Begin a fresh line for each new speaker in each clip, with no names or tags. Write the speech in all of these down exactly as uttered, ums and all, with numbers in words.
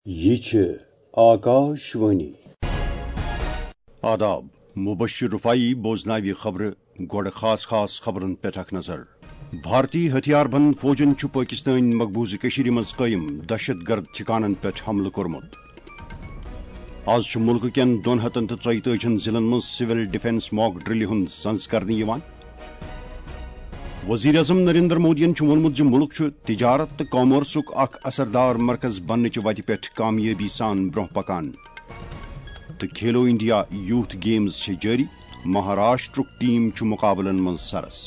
یہ چھ آکاش وانی
آداب مبشر رفائی بوزناوی خبر گوڑ خاص خاص خبرن پہ اخ نظر بھارتی ہتھیار بند فوجن چھ پاکستان مقبوضہ کشیر مز قائم دہشت گرد ٹھکانن پہ حملہ کورمت آز چھ ملک کین دون ہتن تو ژۄیتٲجین ضلعن مز سول ڈیفنس موک ڈرل ہند سنز کرنے یوان وزیر اعظم نریندر مودین چھ وونمت ز ملک چھ تجارت تو کامرسک اخ اثردار مرکز بننچ وتہ پہ کامیابی سان برونٛہہ پکان تو کھیلو انڈیا یوتھ گیمز چھ جاری مہاراشٹرک ٹیم چھ مقابلن من سرس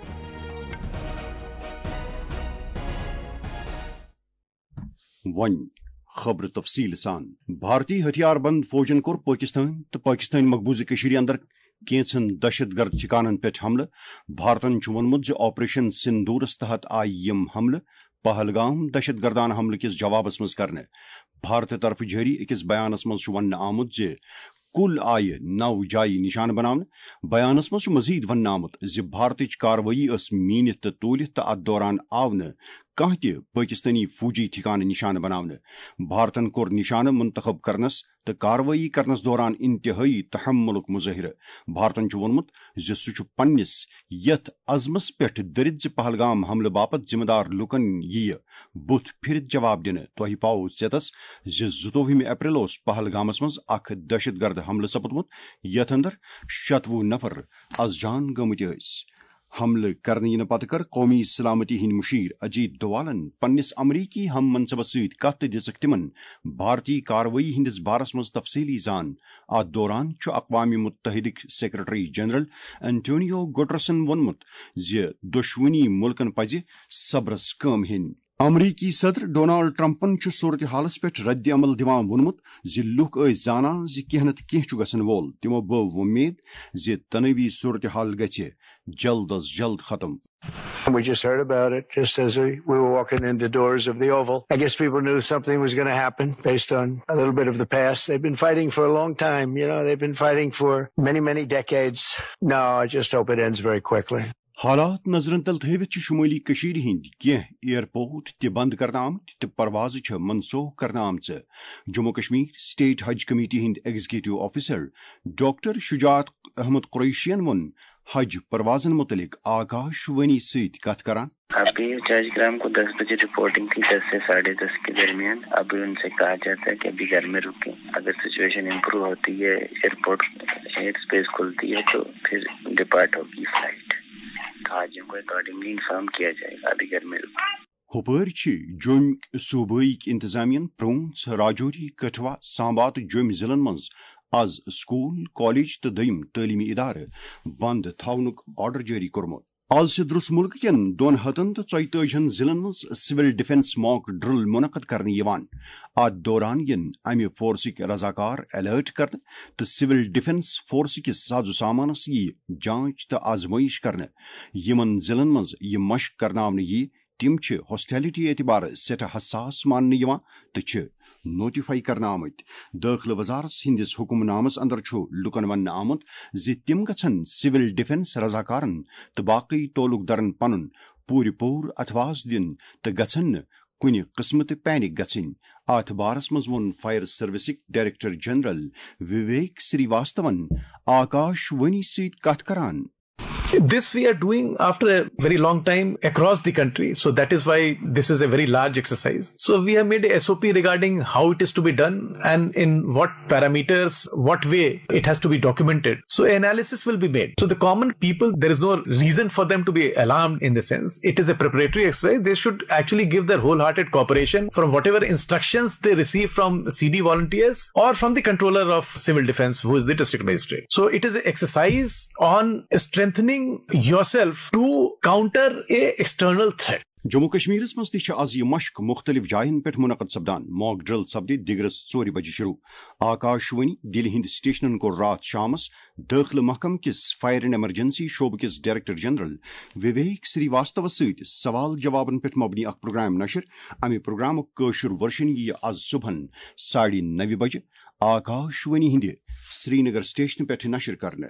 ون خبر تفصیل سان بھارتی ہتھیار بند فوجن کور پاکستان تو پاکستان مقبوضہ کشیر اندر کینچن دہشت گرد ٹھکانن پہ حملہ بھارتن چھ وونمت ز آپریشن سندورس تحت آئی یم حملہ پہلگام دہشت گردانہ حملہ کس جوابس مز کرنے بھارت طرف جاری اکس بیانس مز ون آمت ز کل آئہ نو جائیں نشانہ بنانے بیانس مز مزید ون آمت ز بھارتچ کاروٲیی اس مینت تو تولت تو ات دوران آو نہ کانٛہہ تہ پاکستانی فوجی ٹھکانہ نشانہ بنانے بھارتن کور نشانہ منتخب کرنس تو کاروٲیی کرنس دوران انتہائی تحملک مظاہرہ بھارتن چھ وونمت ز سہ چھ پننس یتھ عزمس پہ درد ز پہلگام حملہ باپت ذمہ دار لکن یہ بت پھرت جواب دن تہ پاو ژیتس ز زٕتووُہمہ اپریل اس پہلگامس مز اخ دہشت گرد حملہ سپدمت یتھ اندر شتوہ نفر از جان گمت یس حملہ کرنے ینہ پتہ کر قومی سلامتی ہند مشیر اجیت دوالن پننس امریکی ہم منصبس ست کت دژک تمن بھارتی کاروٲیی ہندس بارس مز تفصیلی زان ات دوران چھ اقوام متحدہ سیکرٹری جنرل انٹونیو گٹرسن وونمت ز دشونی ملکن پزِ صبرس کٲم ہینۍ امریکی صدر ڈونالڈ ٹرمپن چھ صورتحالس پہ رد عمل دیوان وونمت ز لوک ٲسۍ زانان ز کینٛہہ نتہٕ کینٛہہ چھُ گژھن وول تمو بٲو وۄمید ز تناوی صورتحال گژھِ جلد از جلد ختم.
We just heard about it just as we, we were walking in the doors of the Oval. I guess people knew something was going to happen based on a little bit of the past. They've been fighting for a long time. You know, they've been fighting for many, many decades. No, I just hope it ends very quickly.
حالات نظرن تل تھوت چھ شمالی کشیر ہند کینٛہہ airport تہ بند کرنا آمت تو پرواز چھ منسوخ کرنا آمژ جموں کشمیر سٹیٹ حج کمیٹی ہند executive officer doctor Shujaat Ahmad قریشین ون حج پروازن متعلق آکاش وانی ست کت کران
ابھی جج گرام کو دس بجے رپورٹنگ تھی دس سے ساڑھے دس کے درمیان ابھی ان سے کہا جاتا ہے کہ ابھی گھر میں رکیں اگر سچویشن امپروو ہوتی ہے ایئرپورٹ ایئر اسپیس کھلتی ہے تو پھر ڈپارٹ ہوگی فلائٹ تو آج ان کو اکارڈنگلی انفارم کیا جائے گا ابھی گھر میں رکیں
ہپر جوم صوبائی انتظامیہ پرونس راجوری کٹھوا سامبا تو جوم ضلع مز آز سکول کالج تو دم تعلیمی ادارہ بند تھونک آرڈر جاری کورمت آز سے درس ملک کین دون ہتن تو ژۄیتٲجین ضلعن مز سول ڈیفنس موک ڈرل منعقد کرنے یوان ات دوران ین امہ فورسک رضاکار الرٹ کرنے تو سول ڈیفنس فورس کس ساز و سامانس یہ جانچ تو آزمائش کرنے یمن ضلعن مز یہ مشق کرناونہ یہ تم چھ ہاسٹیلٹی اعتبار سٹھا حساس ماننے یوان تو چھ نوٹیفائی کرنا آمت داخلہ وزارت ہندس حکم نامس اندر چھ لکن ون آمت ز تم گھن سول ڈیفنس رضاکارن تو باقی تعلق درن پنن پور پور اتواز دن تو گھن کن قسم تو پینک گھن ات بارس مز وون فائر سروسک ڈائریکٹر جنرل وویک سری واستون آکاش وانی ست کت کران
This we are doing after a very long time across the country. So that is why this is a very large exercise. So we have made a S O P regarding how it is to be done and in what parameters, what way it has to be documented. So analysis will be made. So the common people, there is no reason for them to be alarmed in the sense. It is a preparatory exercise. They should actually give their wholehearted cooperation from whatever instructions they receive from C D volunteers or from the controller of civil defense, who is the district magistrate. So it is an exercise on strengthening yourself to counter a external threat.
Jammu Kashmir مز تہ آز یہ مشق مختلف join پہ منعقد سپدان موک drill سپد دگرس ژور بجے شروع آکاش وانی دل ہند سٹیشنن کو رات شامس داخلہ محکم کس فائر اینڈ ایمرجنسی شعبہ کس director general Vivek Srivastava ست سوال جوابن پہ مبنی اخ پروگرام نشر امہ پروگرام کاشر ورشن یہ آز صبحن ساڑھے نو بجے آکاش وانی ہند سری نگر سٹیشن پہ نشر کرنے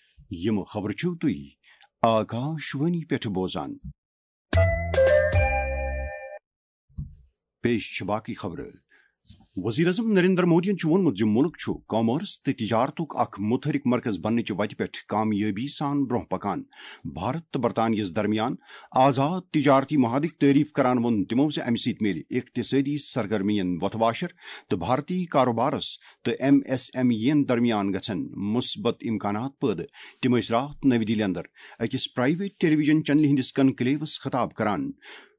یم خبر چھو تھی آکاش وانی پہ بوزان پیش باقی خبر وزیر اعظم نریندر مودی وونمت ملک کامرس تو تجارتک اخ متحرک مرکز بننے وتہ پہ کامیابی سان برہ پکان. بھارت تو برطانیہ درمیان آزاد تجارتی معاہدک تعریف کران وون تمو زِ امہ سۭتۍ میلہِ اقتصادی سرگرمین وتواشر تو بھارتی کاروبارس تو ایم ایس ایم ین درمیان گژھن مثبت امکانات پٲدٕ. تم ٲسۍ راتھ نوی دہلی اندر أکِس پرائیویٹ ٹیلی ویژن چینل ہندس کنکلیوس خطاب کران.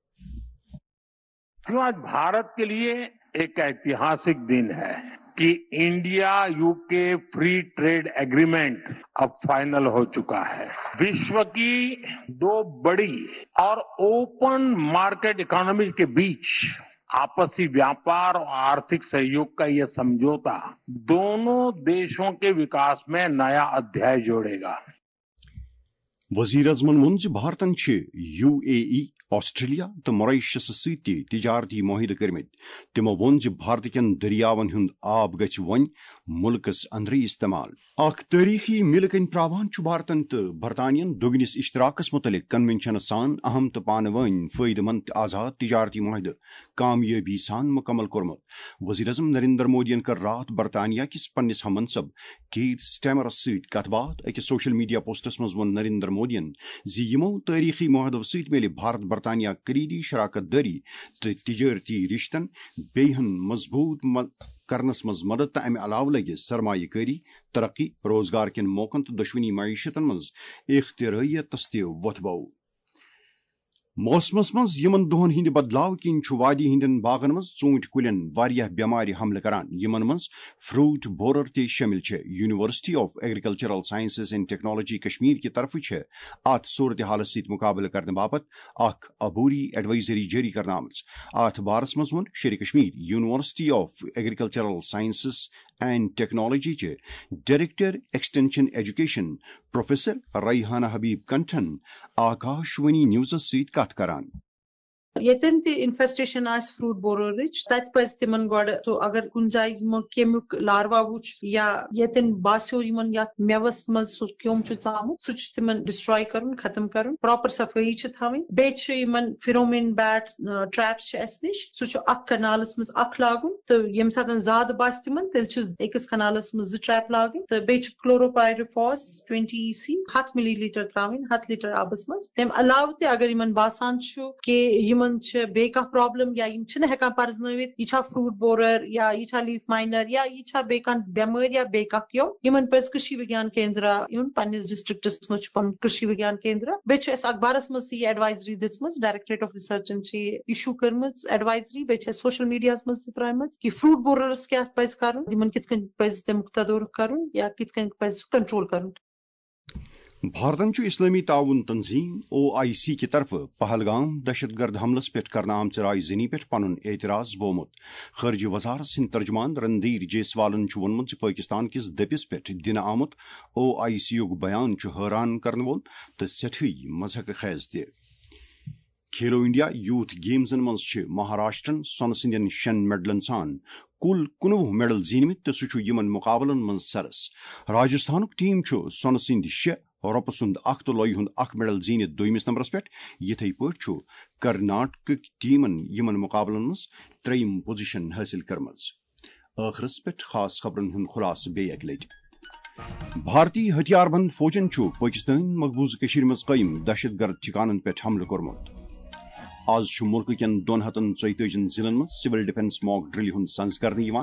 آج بھارت کے لیے ایک ایتہاسک دن ہے کہ India U K free trade agreement اب فائنل ہو چکا ہے. وشو کی دو بڑی اور اوپن مارکیٹ اکانومیز کے بیچ آپسی ویاپار اور آرتھک سہیوگ کا یہ سمجھوتا دونوں دیشوں کے وکاس میں نیا ادھیائے جوڑے گا.
وزیر اعظمن وون زِ بھارتن یو اے ای آسٹریلیا تو موریشس ست تجارتی معاہدہ کرمت. تمو وون زِ بھارت کین دریاون ہند آب گژھِ وۄنۍ ملکس اندرے استعمال. اخ تاریخی میل کن تراوان بھارتن تو برطانین دگنس اشتراکس متعلق کنونشن سان اہم تو پانہ ون فائدہ مند آزاد تجارتی معاہدہ کامیابی سان مکمل کورمت. وزیر اعظم نریندر مودین کر رات برطانیہ کس پنس ہم منصب کیر سٹیمرس ست کت بات. أکس سوشل میڈیا پوسٹس مز وون نریندر مودین زِ یمو تاریخی معاہدو ست میلہِ بھارت برطانیہ کلیدی شراکت داری تو تجارتی رشتن بیہن مضبوط کرنس مز مدد. تو امہ علاوہ لگہ سرمایہ کاری ترقی روزگار کن موقعن تو دشونی معیشتن مز اختراعیتس تہ وتھ بو. موسمس مز یمن دہن ہند بدلاو کن وادی ہندن باغن مز ژوٗنٛٹھۍ کُلٮ۪ن واریاہ بیمارِ حملہ کران. یمن مز فروٹ بورر تہ شامل چھ. University of agricultural sciences and technology Kashmir کی طرف چھ ات صورت حالس ست مقابلہ کرنے باپت اخ عبوری ایڈوائزری جاری کرنا آمت. ات بارس مز وون Sher Kashmir university of agricultural sciences and technology چہ director extension education professor Rehana Habib کنٹھن آکاشوانی نیوزس ست کت کران.
یتن تہ انفیسٹیشن آس فروٹ بوررچ تت پز تمن گۄڈٕ سو اگر کُنہِ جایہِ یِمو کیمیُک لاروا وُچھ یا یتن باسیو یمن یتھ میوس منٛز سُہ کیوٚم چھُ ژامُت سُہ چھُ تمن ڈسٹراے کرُن ختم کرُن. پراپر صفٲیی چھِ تھاوٕنۍ. بیٚیہِ چھِ یمن فیرومین بیٹ ٹریپس چھِ اسہِ نِش سُہ چھُ اکھ کنالس منٛز اکھ لاگُن تہٕ ییٚمہِ ساتہٕ زیادٕ باسہِ تمن تیٚلہِ چھِ أکِس کنالس منٛز زٕ ٹریپ لاگٕنۍ. تہٕ بیٚیہِ چھُ کلوروپایرفاس ٹوینٹی ای سی ہتھ ملی لیٹر تراوٕنۍ ہتھ لیٹر آبس منٛز. تمہِ علاوٕ تہِ اگر یمن باسان چھُ کہِ یمن چھِ بیٚیہِ کانٛہہ پرابلم یا یم چھِنہٕ ہٮ۪کان پرزنٲوِتھ یہِ چھا فروٹ بورر یا یہِ چھا لیف ماینر یا یہِ چھا بیٚیہِ کانٛہہ بٮ۪مٲرۍ یا بیٚیہِ کانٛہہ کیوٚم یمن پزِ کೃಷಿ وگیان کیندرا یُن. پننس ڈسٹرکٹس منٛز چھُ پنُن کೃಷಿ وگیان کیندرا. بیٚیہِ چھُ اسہِ اخبارس منٛز تہِ یہِ ایڈوایزری دِژمٕژ. ڈایریکٹریٹ آف ریسرچن چھِ یہِ اِشوٗ کٔرمٕژ ایڈوایزری. بیٚیہِ چھِ اسہِ سوشل میڈیاہس منٛز تہِ ترٲومٕژ کہِ فروٹ بوررس کیاہ پزِ کرُن یمن کِتھ کٔنۍ پزِ تمیُک تدورُک کرُن یا کِتھ کٔنۍ پزِ سُہ کنٹرول کرُن.
بھارتن اسلامی تعاون تنظیم او آئی سی کی طرف پہلگام دہشت گرد حملس پہ کرنا آمژ رائے زنی پہ پن اعتراض بومت. خارجہ وزارت سند ترجمان رندیر جیسوالن وونمت پاکستان کس دپس پہ دن آمت او آئی سی یک بیان حیران کرن وول تو سٹھے مضحک خیز تہ. کھیلو انڈیا یوتھ گیمزن مز مہاراشٹرن سون سندین شن میڈلن سان کل کنوہ میڈل زینمت تو سہ یمن مقابلن مز سرس. راجستھانک ٹیم سون سند شے رۄپہٕ سُنٛد اکھ تہٕ لۄیہِ ہُنٛد اکھ میڈل زیٖنِتھ دویمِس نمبرس پٮ۪ٹھ. یِتھے پٲٹھۍ چھُ کرناٹکٕکۍ ٹیٖمن یِمن مقابلن منٛز ترٛیٚیِم پوزیشن حٲصِل کٔرمٕژ. ٲخرس پٮ۪ٹھ خاص خبرن ہُنٛد خُلاصہٕ بیٚیہِ اکہِ لٹہِ. بھارتی ہتھیار بند فوجن چھُ پٲکستٲنۍ مقبوضہٕ کٔشیٖرِ منٛز قٲیِم دہشت گرد ٹھِکانن پٮ۪ٹھ حملہٕ کوٚرمُت. آز چھُ مُلکہٕ کٮ۪ن دۄن ہتن ژۄیتٲجین ضلعن منٛز سِول ڈِفینس ماک ڈرٛلہِ ہُنٛد سنز کرنہٕ یِوان.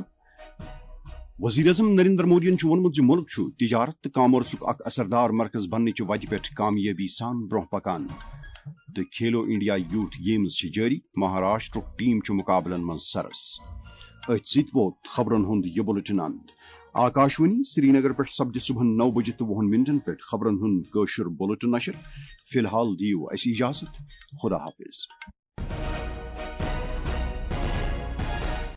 وزیر اعظم نریندر مودین وونمت زِ ملک چھُ تجارت تو کامرسُک اکھ اثردار مرکز بننٕچ وتہِ پٮ۪ٹھ کامیٲبی سان برونٛہہ پکان. تہٕ کھیلو انڈیا یوتھ گیمز چھِ جٲری. مہاراشٹرُک ٹیم چھُ مقابلن منٛز سرس. أتھۍ سۭتۍ ووت خبرن ہُنٛد یہِ بُلٹن اند. آکاشوانی سری نگر پٮ۪ٹھ سپدِ صبحن نو بجے تہٕ وُہن منٹن پٮ۪ٹھ خبرن ہُنٛد کٲشُر بُلٹن نشر. فی الحال دِیِو اَسہِ اِجازت. خدا حافظ.